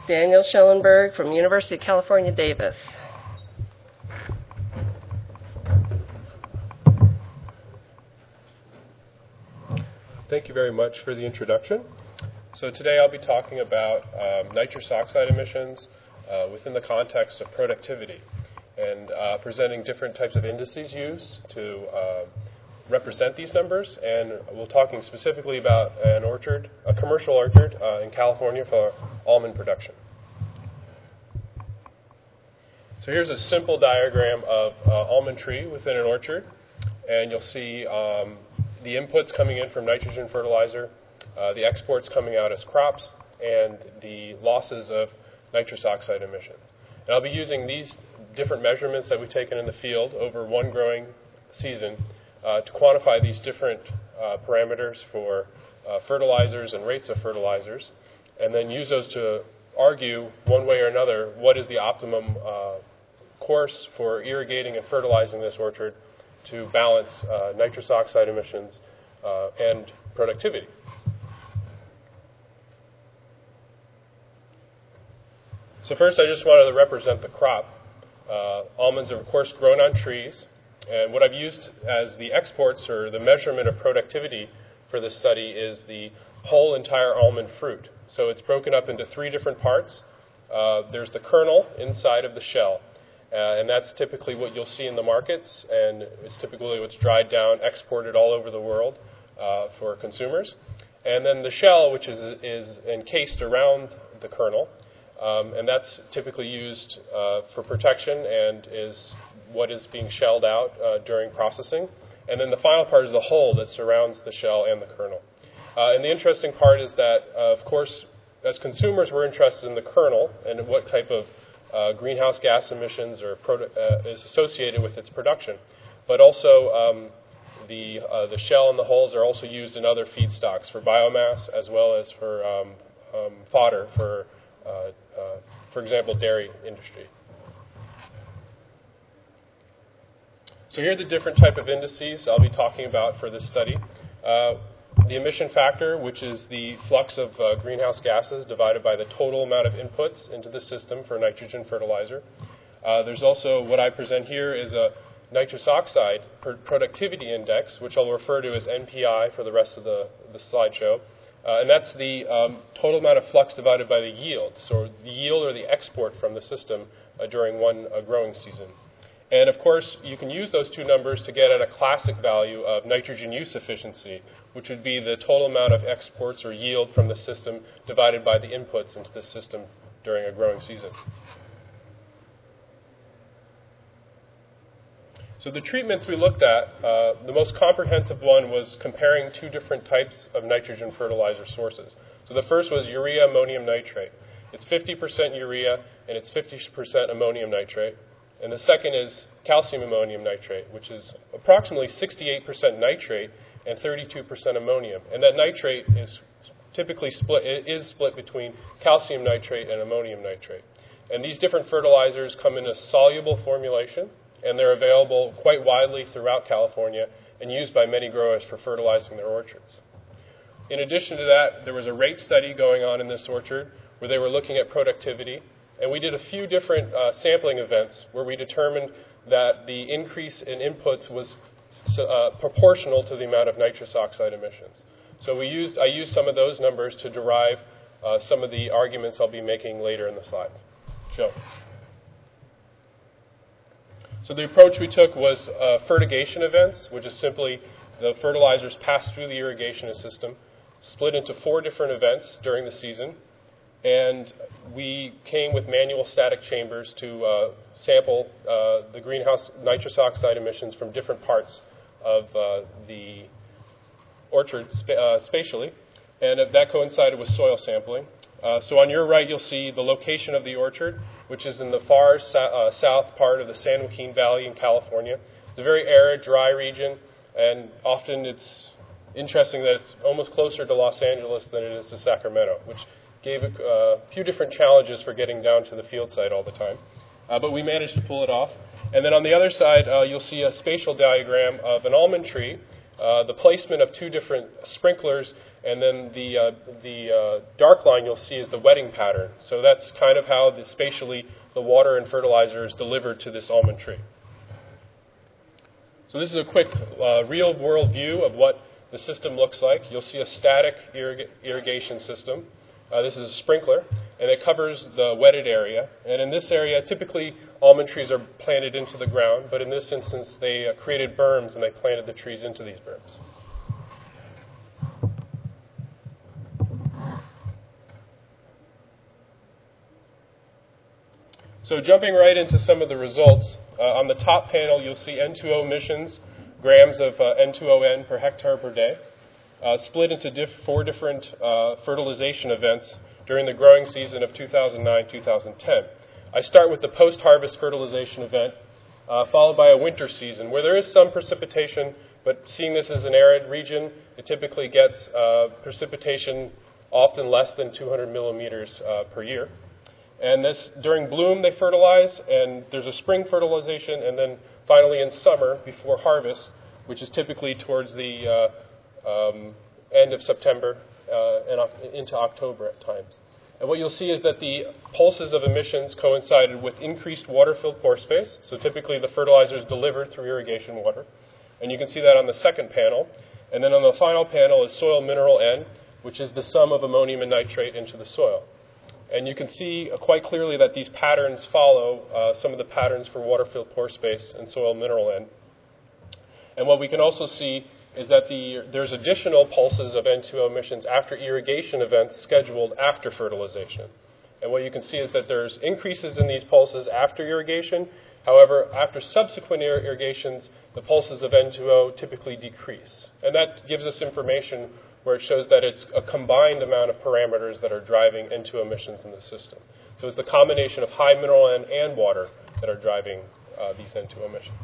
Daniel Schellenberg from University of California, Davis. Thank you very much for the introduction. So today I'll be talking about nitrous oxide emissions within the context of productivity, and presenting different types of indices used to represent these numbers. And we're talking specifically about an orchard, a commercial orchard in California for almond production. So here's a simple diagram of almond tree within an orchard, and you'll see the inputs coming in from nitrogen fertilizer, the exports coming out as crops, and the losses of nitrous oxide emission. And I'll be using these different measurements that we've taken in the field over one growing season to quantify these different parameters for fertilizers and rates of fertilizers, and then use those to argue one way or another what is the optimum course for irrigating and fertilizing this orchard to balance nitrous oxide emissions and productivity. So first I just wanted to represent the crop. Almonds are of course grown on trees, and what I've used as the exports or the measurement of productivity for this study is the whole entire almond fruit. So it's broken up into three different parts. There's the kernel inside of the shell. And that's typically what you'll see in the markets, and it's typically what's dried down, exported all over the world for consumers. And then the shell, which is encased around the kernel, and that's typically used for protection and is what is being shelled out during processing. And then the final part is the hull that surrounds the shell and the kernel. And the interesting part is that, of course, as consumers, we're interested in the kernel and what type of greenhouse gas emissions is associated with its production. But also the shell and the hulls are also used in other feedstocks for biomass as well as for fodder for example, dairy industry. So here are the different type of indices I'll be talking about for this study. The emission factor, which is the flux of greenhouse gases divided by the total amount of inputs into the system for nitrogen fertilizer. There's also what I present here is a nitrous oxide productivity index, which I'll refer to as NPI for the rest of the slideshow. And that's the total amount of flux divided by the yield, so the yield or the export from the system during one growing season. And of course, you can use those two numbers to get at a classic value of nitrogen use efficiency, which would be the total amount of exports or yield from the system divided by the inputs into the system during a growing season. So the treatments we looked at, the most comprehensive one was comparing two different types of nitrogen fertilizer sources. So the first was urea ammonium nitrate. It's 50% urea and it's 50% ammonium nitrate. And the second is calcium ammonium nitrate, which is approximately 68% nitrate and 32% ammonium. And that nitrate is typically split between calcium nitrate and ammonium nitrate. And these different fertilizers come in a soluble formulation, and they're available quite widely throughout California and used by many growers for fertilizing their orchards. In addition to that, there was a rate study going on in this orchard where they were looking at productivity. And we did a few different sampling events where we determined that the increase in inputs was proportional to the amount of nitrous oxide emissions. So I used some of those numbers to derive some of the arguments I'll be making later in the slides. So the approach we took was fertigation events, which is simply the fertilizers pass through the irrigation system, split into 4 different events during the season. And we came with manual static chambers to sample the greenhouse nitrous oxide emissions from different parts of the orchard spatially. And that coincided with soil sampling. So on your right, you'll see the location of the orchard, which is in the far south part of the San Joaquin Valley in California. It's a very arid, dry region, and often it's interesting that it's almost closer to Los Angeles than it is to Sacramento, which gave a few different challenges for getting down to the field site all the time. But we managed to pull it off. And then on the other side, you'll see a spatial diagram of an almond tree the placement of two different sprinklers, and then the dark line you'll see is the wetting pattern. So that's kind of how spatially the water and fertilizer is delivered to this almond tree. So this is a quick real-world view of what the system looks like. You'll see a static irrigation system. This is a sprinkler, and it covers the wetted area. And in this area, typically almond trees are planted into the ground, but in this instance, they created berms and they planted the trees into these berms. So jumping right into some of the results, on the top panel you'll see N2O emissions, grams of N2ON per hectare per day, split into four different fertilization events during the growing season of 2009-2010. I start with the post-harvest fertilization event, followed by a winter season where there is some precipitation, but seeing this as an arid region, it typically gets precipitation often less than 200 millimeters per year. And this, during bloom, they fertilize, and there's a spring fertilization, and then finally in summer, before harvest, which is typically towards the end of September and into October at times. And what you'll see is that the pulses of emissions coincided with increased water-filled pore space, so typically the fertilizer is delivered through irrigation water. And you can see that on the second panel. And then on the final panel is soil mineral N, which is the sum of ammonium and nitrate into the soil. And you can see quite clearly that these patterns follow some of the patterns for water-filled pore space and soil mineral N. And what we can also see is that there's additional pulses of N2O emissions after irrigation events scheduled after fertilization. And what you can see is that there's increases in these pulses after irrigation. However, after subsequent irrigations, the pulses of N2O typically decrease. And that gives us information where it shows that it's a combined amount of parameters that are driving N2O emissions in the system. So it's the combination of high mineral N and water that are driving these N2O emissions.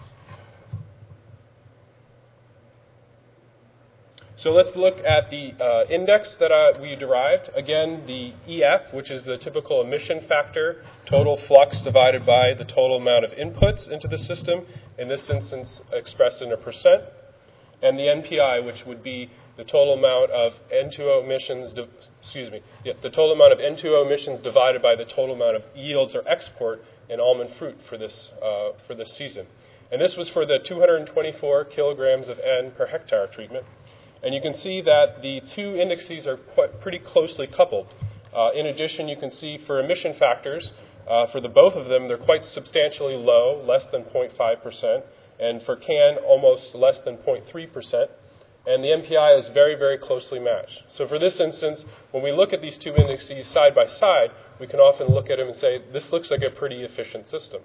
So let's look at the index that we derived. Again, the EF, which is the typical emission factor, total flux divided by the total amount of inputs into the system, in this instance expressed in a percent, and the NPI, which would be the total amount of N2O emissions, the total amount of N2O emissions divided by the total amount of yields or export in almond fruit for this season. And this was for the 224 kilograms of N per hectare treatment. And you can see that the two indexes are pretty closely coupled. In addition, you can see for emission factors, for both of them, they're quite substantially low, less than 0.5%, and for CAN, almost less than 0.3%. And the NPI is very, very closely matched. So for this instance, when we look at these two indexes side by side, we can often look at them and say, this looks like a pretty efficient system.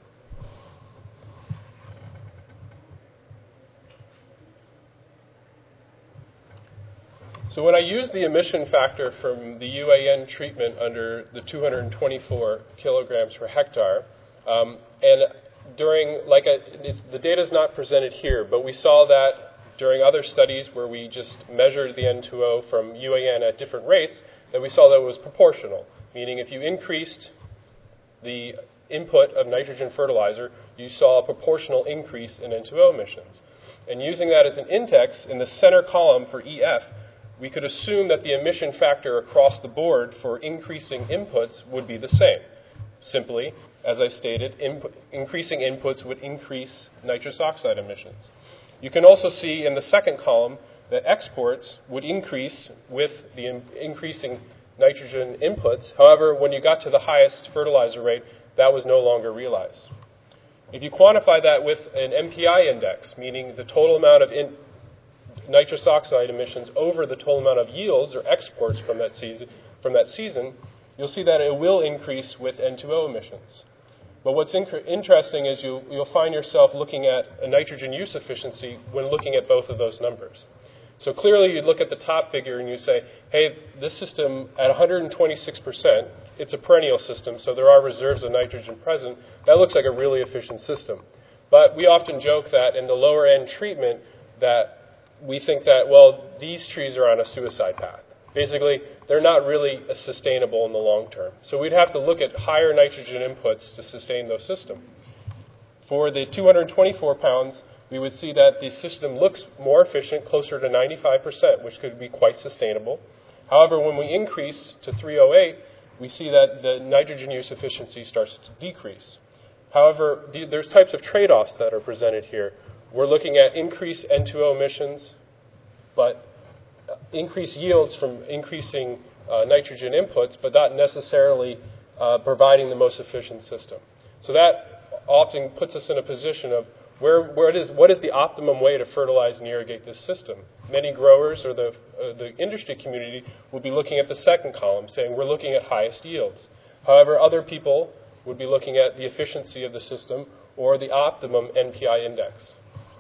So when I use the emission factor from the UAN treatment under the 224 kilograms per hectare, and the data is not presented here, but we saw that during other studies where we just measured the N2O from UAN at different rates, that we saw that it was proportional, meaning if you increased the input of nitrogen fertilizer, you saw a proportional increase in N2O emissions. And using that as an index in the center column for EF, we could assume that the emission factor across the board for increasing inputs would be the same. Simply, as I stated, increasing inputs would increase nitrous oxide emissions. You can also see in the second column that exports would increase with the increasing nitrogen inputs. However, when you got to the highest fertilizer rate, that was no longer realized. If you quantify that with an MPI index, meaning the total amount of nitrous oxide emissions over the total amount of yields or exports from that season, you'll see that it will increase with N2O emissions. But what's interesting is you'll find yourself looking at a nitrogen use efficiency when looking at both of those numbers. So clearly you look at the top figure and you say, hey, this system at 126%, it's a perennial system, so there are reserves of nitrogen present. That looks like a really efficient system. But we often joke that in the lower end treatment that we think that, well, these trees are on a suicide path. Basically, they're not really sustainable in the long term. So we'd have to look at higher nitrogen inputs to sustain those systems. For the 224 pounds, we would see that the system looks more efficient, closer to 95%, which could be quite sustainable. However, when we increase to 308, we see that the nitrogen use efficiency starts to decrease. However, there's types of trade-offs that are presented here. We're looking at increased N2O emissions, but increased yields from increasing nitrogen inputs, but not necessarily providing the most efficient system. So that often puts us in a position of what is the optimum way to fertilize and irrigate this system? Many growers or the industry community would be looking at the second column, saying we're looking at highest yields. However, other people would be looking at the efficiency of the system or the optimum NPI index.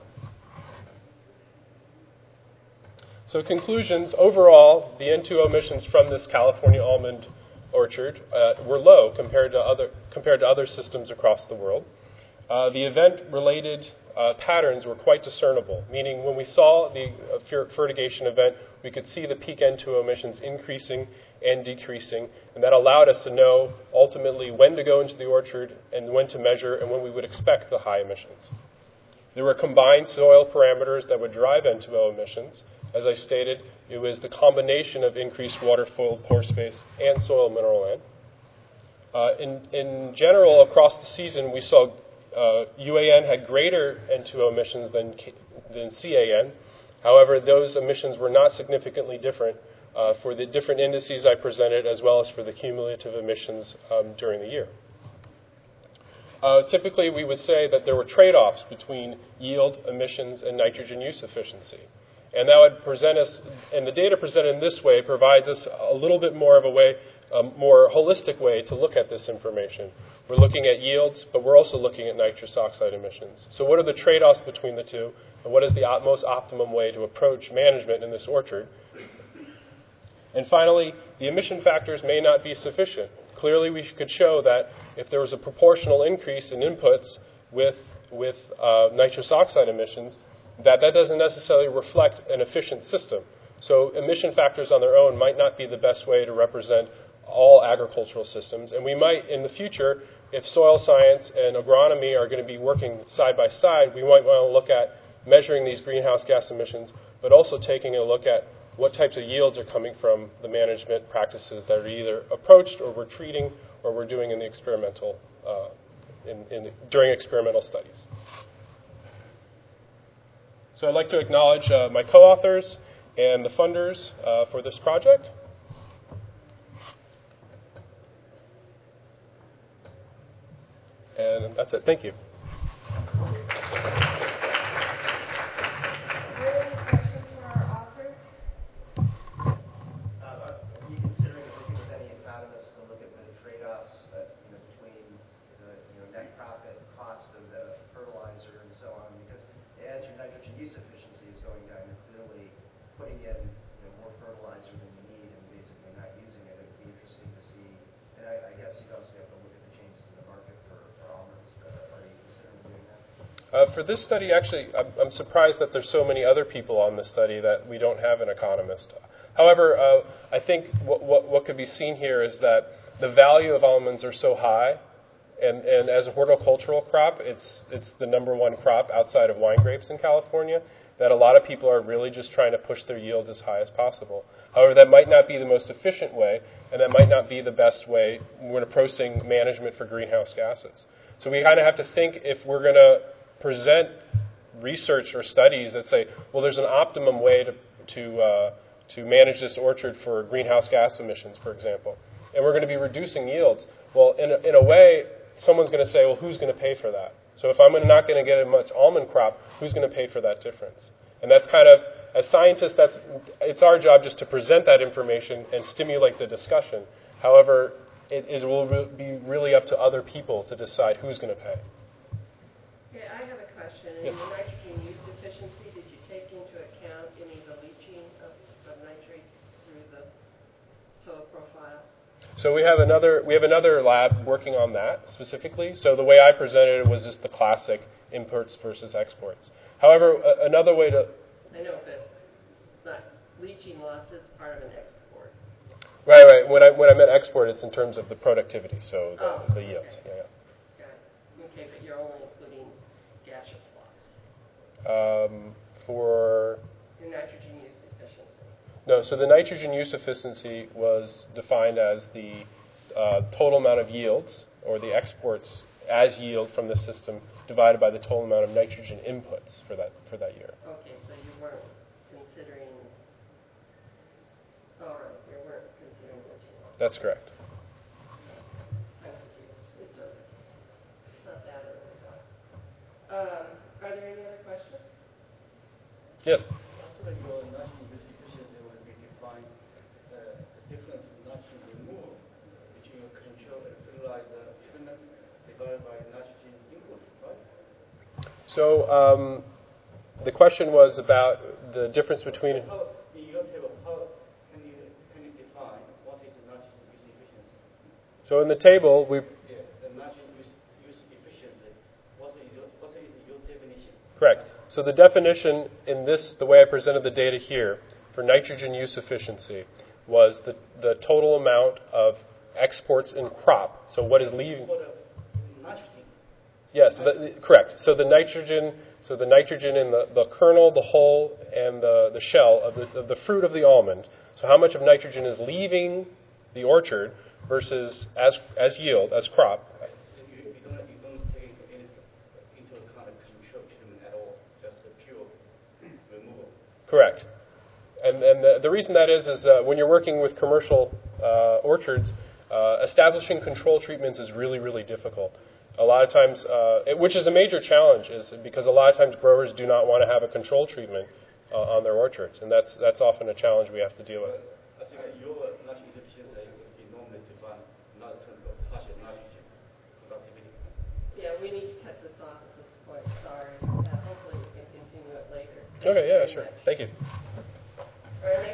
So conclusions, overall, the N2O emissions from this California almond orchard were low compared to other systems across the world. The event-related patterns were quite discernible, meaning when we saw the fertigation event, we could see the peak N2O emissions increasing and decreasing, and that allowed us to know ultimately when to go into the orchard and when to measure and when we would expect the high emissions. There were combined soil parameters that would drive N2O emissions. As I stated, it was the combination of increased water-filled pore space and soil mineral N. In general, across the season, we saw UAN had greater N2O emissions than CAN. However, those emissions were not significantly different for the different indices I presented, as well as for the cumulative emissions during the year. Typically, we would say that there were trade-offs between yield, emissions, and nitrogen use efficiency. And that would present us, and the data presented in this way provides us a little bit more of a way, a more holistic way to look at this information. We're looking at yields, but we're also looking at nitrous oxide emissions. So what are the trade-offs between the two, and what is the most optimum way to approach management in this orchard? And finally, the emission factors may not be sufficient. Clearly, we could show that if there was a proportional increase in inputs with nitrous oxide emissions, that doesn't necessarily reflect an efficient system. So emission factors on their own might not be the best way to represent all agricultural systems. And we might, in the future, if soil science and agronomy are going to be working side by side, we might want to look at measuring these greenhouse gas emissions, but also taking a look at what types of yields are coming from the management practices that are either approached or we're treating or we're doing in the experimental, during experimental studies. So I'd like to acknowledge my co-authors and the funders for this project. And that's it. Thank you. For this study, actually, I'm surprised that there's so many other people on this study that we don't have an economist. However, I think what could be seen here is that the value of almonds are so high, and as a horticultural crop, it's the number one crop outside of wine grapes in California, that a lot of people are really just trying to push their yields as high as possible. However, that might not be the most efficient way, and that might not be the best way when approaching management for greenhouse gases. So we kind of have to think if we're going to present research or studies that say, well, there's an optimum way to manage this orchard for greenhouse gas emissions, for example, and we're going to be reducing yields. Well, in a way, someone's going to say, well, who's going to pay for that? So if I'm not going to get as much almond crop, who's going to pay for that difference? And that's kind of, as scientists, it's our job just to present that information and stimulate the discussion. However, it will be really up to other people to decide who's going to pay. Okay, I have a question. In the nitrogen use efficiency, did you take into account any of the leaching of nitrate through the soil profile? So we have another lab working on that specifically. So the way I presented it was just the classic imports versus exports. However, another way to... I know, but not leaching loss is part of an export. Right. When I meant export, it's in terms of the productivity, so the yields. Okay. Yeah. Got it. Okay, but you're only including gaseous loss. For The nitrogen use efficiency. no, so the nitrogen use efficiency was defined as the total amount of yields, or the exports as yield from the system, divided by the total amount of nitrogen inputs for that year. Okay, so you weren't considering. All right, you weren't considering leaching. That's correct. I'm confused. It's okay. It's not that early, though. Are there any other questions? Yes. Also, your nitrogen use efficiency will be defined the difference in nitrogen removal between your control and fertilizer treatment divided by nitrogen input, right? So the question was about the difference between. How, in your table, how can you define what is nitrogen use efficiency? So in the table, we. Yeah, the nitrogen use efficiency. What is your definition? Correct. So the definition in this, the way I presented the data here, for nitrogen use efficiency, was the total amount of exports in crop. So what is leaving? For the nitrogen. Yes, correct. So the nitrogen in the kernel, the hull, and the shell of the fruit of the almond. So how much of nitrogen is leaving the orchard versus as yield, as crop? You don't take into account control treatment at all, just the pure removal. Correct. And the reason that is when you're working with commercial orchards, establishing control treatments is really, really difficult. A lot of times, which is a major challenge, is because a lot of times growers do not want to have a control treatment on their orchards, and that's often a challenge we have to deal with. I think your nitrogen efficiency is normally defined not in terms of partial nitrogen productivity. Yeah, we need to cut this off at this point. Sorry. Hopefully we can continue it later. Okay, yeah, sure. Thank you. Our next